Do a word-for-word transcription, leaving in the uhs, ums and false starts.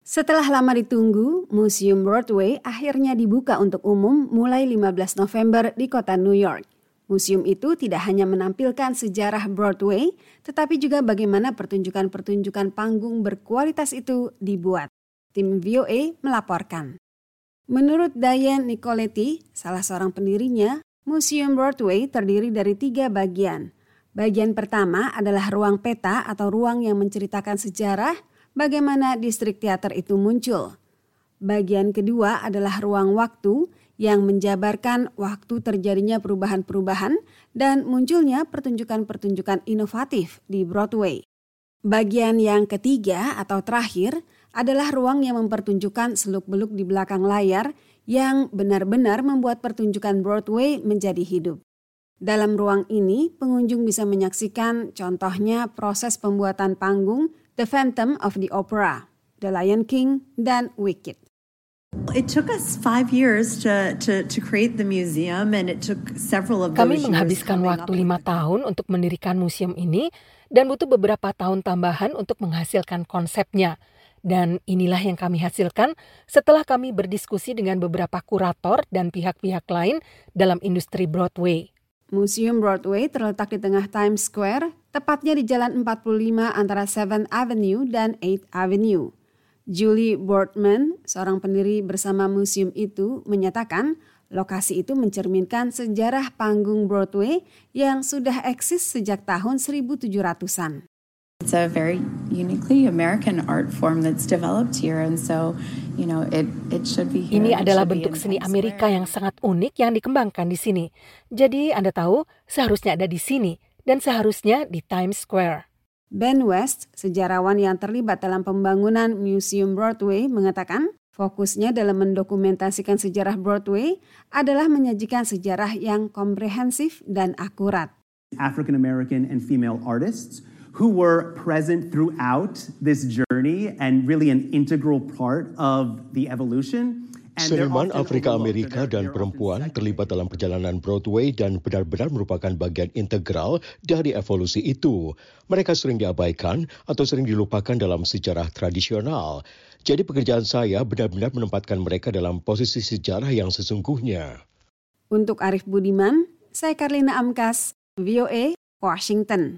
Setelah lama ditunggu, Museum Broadway akhirnya dibuka untuk umum mulai lima belas November di kota New York. Museum itu tidak hanya menampilkan sejarah Broadway, tetapi juga bagaimana pertunjukan-pertunjukan panggung berkualitas itu dibuat. Tim V O A melaporkan. Menurut Diane Nicoletti, salah seorang pendirinya, Museum Broadway terdiri dari tiga bagian. Bagian pertama adalah ruang peta atau ruang yang menceritakan sejarah bagaimana distrik teater itu muncul. Bagian kedua adalah ruang waktu yang menjabarkan waktu terjadinya perubahan-perubahan dan munculnya pertunjukan-pertunjukan inovatif di Broadway. Bagian yang ketiga atau terakhir adalah ruang yang mempertunjukkan seluk-beluk di belakang layar yang benar-benar membuat pertunjukan Broadway menjadi hidup. Dalam ruang ini, pengunjung bisa menyaksikan contohnya proses pembuatan panggung The Phantom of the Opera, The Lion King, dan Wicked. It took us five years to to to create the museum, and it took several of those Kami years menghabiskan coming waktu up lima with- tahun untuk mendirikan museum ini dan butuh beberapa tahun tambahan untuk menghasilkan konsepnya. Dan inilah yang kami hasilkan setelah kami berdiskusi dengan beberapa kurator dan pihak-pihak lain dalam industri Broadway. Museum Broadway terletak di tengah Times Square, tepatnya di Jalan empat puluh lima antara seventh Avenue dan eighth Avenue. Julie Boardman, seorang pendiri bersama museum itu, menyatakan lokasi itu mencerminkan sejarah panggung Broadway yang sudah eksis sejak tahun seribu tujuh ratusan. It's a very uniquely American art form that's developed here, and so, you know, it it should be here. Ini It adalah should be bentuk in seni Times Amerika Square. yang sangat unik yang dikembangkan di sini. Jadi Anda tahu seharusnya ada di sini dan seharusnya di Times Square. Ben West, sejarawan yang terlibat dalam pembangunan Museum Broadway, mengatakan fokusnya dalam mendokumentasikan sejarah Broadway adalah menyajikan sejarah yang komprehensif dan akurat. African American and female artists who were present throughout this journey and really an integral part of the evolution. And they're Seniman often Afrika overlooked. Amerika They're- dan they're often perempuan segregated. terlibat dalam perjalanan Broadway dan benar-benar merupakan bagian integral dari evolusi itu. Mereka sering diabaikan atau sering dilupakan dalam sejarah tradisional. Jadi pekerjaan saya benar-benar menempatkan mereka dalam posisi sejarah yang sesungguhnya. Untuk Arif Budiman, saya Karlina Amkas, V O A, Washington.